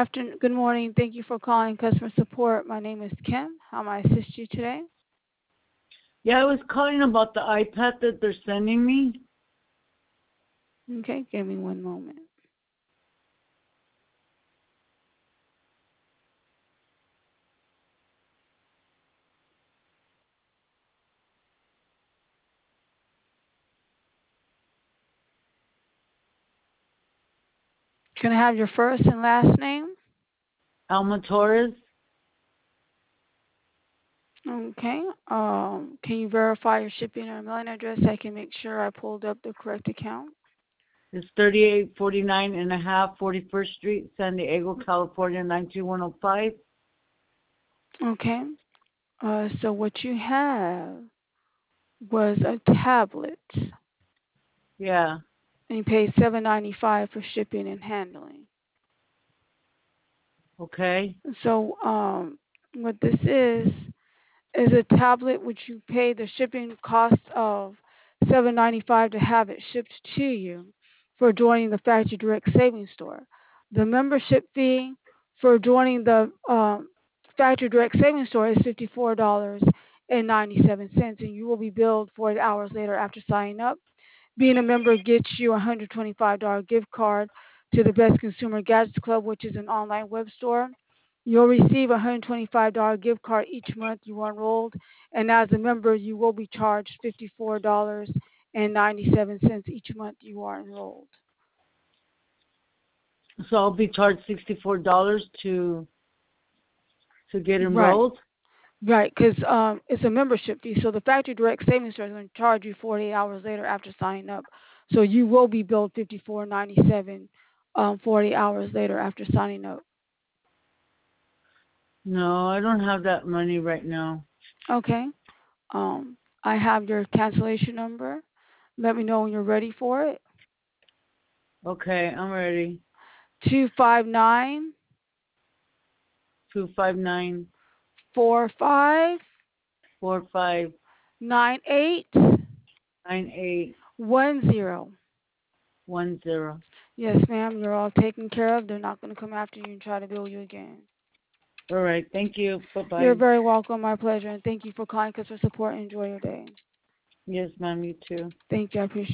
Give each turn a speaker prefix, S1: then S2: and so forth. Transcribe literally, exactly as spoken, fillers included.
S1: afternoon, good morning. Thank you for calling customer support. My name is Kim. How may I assist you today?
S2: Yeah, I was calling about the iPad that they're sending me.
S1: Okay, give me one moment. Can I have your first and last name?
S2: Alma Torres.
S1: Okay. Um, can you verify your shipping or mailing address? I can make sure I pulled up the correct account.
S2: It's thirty-eight forty-nine and a half, forty-first Street, San Diego, California, nine two one oh five.
S1: Okay. Uh, so what you have was a tablet,
S2: Yeah.
S1: and you paid seven ninety-five for shipping and handling.
S2: Okay.
S1: So um, what this is is a tablet which you pay the shipping cost of seven ninety-five to have it shipped to you for joining the Factory Direct Savings Store. The membership fee for joining the um, Factory Direct Savings Store is fifty-four dollars and ninety-seven cents, and you will be billed forty hours later after signing up. Being a member gets you a one hundred twenty-five dollars gift card to the Best Consumer Gadgets Club, which is an online web store. You'll receive a one hundred twenty-five dollars gift card each month you are enrolled, and as a member, you will be charged fifty-four dollars and ninety-seven cents each month you are enrolled.
S2: So I'll be charged sixty-four dollars to to get
S1: Right,
S2: enrolled?
S1: right, because um, it's a membership fee. So the Factory Direct Savings Store is going to charge you forty-eight hours later after signing up. So you will be billed fifty-four dollars and ninety-seven cents um, forty hours later after signing up.
S2: No, I don't have that money right now.
S1: Okay. Um, I have your cancellation number. Let me know when you're ready for it.
S2: Okay, I'm ready.
S1: Two five nine
S2: Two five nine
S1: four five
S2: four five
S1: nine eight
S2: nine eight
S1: one zero.
S2: one zero.
S1: Yes, ma'am. You're all taken care of. They're not going to come after you and try to bill you again.
S2: All right, thank you. Bye
S1: You're
S2: bye.
S1: very welcome. My pleasure. And thank you for calling customer support. Enjoy your day.
S2: Yes, ma'am, you too.
S1: Thank you. I appreciate it.